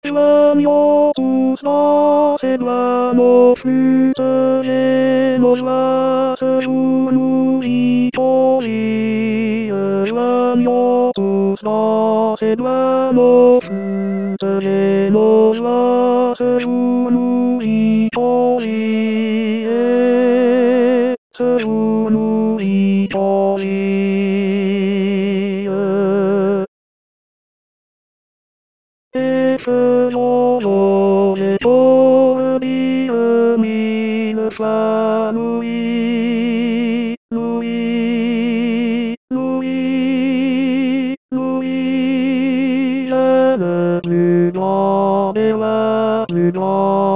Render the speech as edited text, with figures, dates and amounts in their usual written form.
Joignons tous dans ces doigts nos flûtes et nos joies, ce jour nous y convient. Joignons tous dans ces doigts nos flûtes et nos joies, ce jour nous y convient. Ce jour nous y convient. Et faisons nos efforts, dire mille fois Louis, Louis, Louis, Louis, est le plus grand des rois, plus grand.